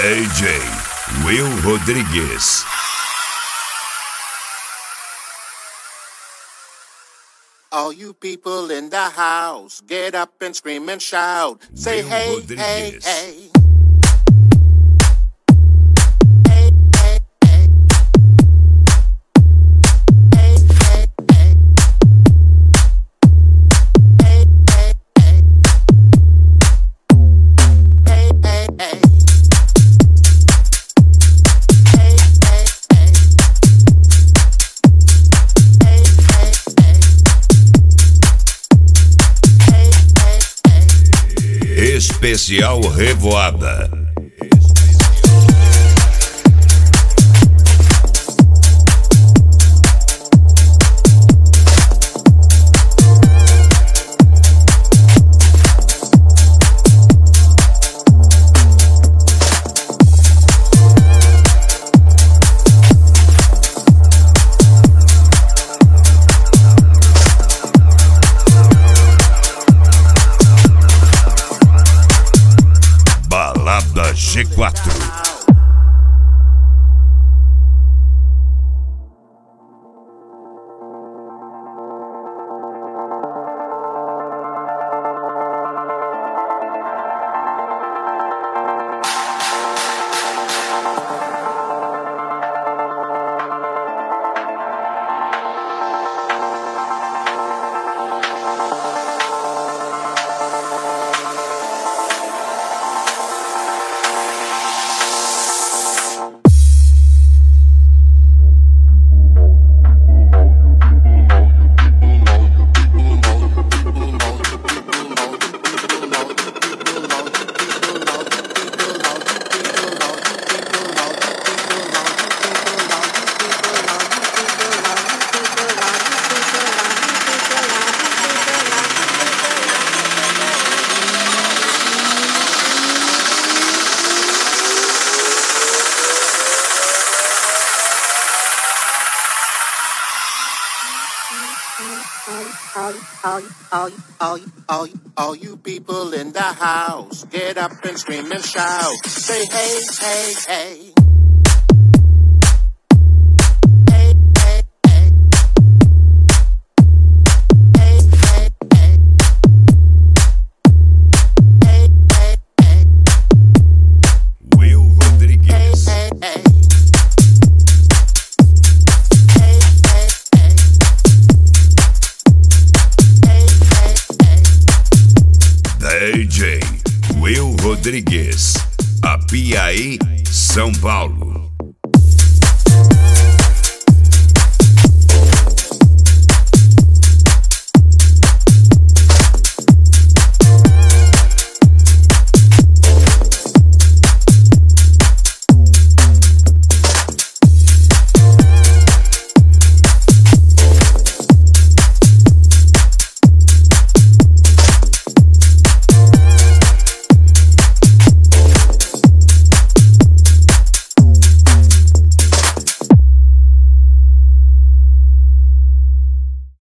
DJ Will Rodrigues. All you people in the house, get up and scream and shout. Say Will hey, Rodrigues. hey, hey. Especial Revoada. Balada G4. All you people in the house, get up and scream and shout. Say hey, hey, hey. Hey, hey, hey. Hey, hey, hey. Hey, hey, hey. Will Rodrigues. Hey, hey. DJ Will Rodrigues, Apiaí, São Paulo.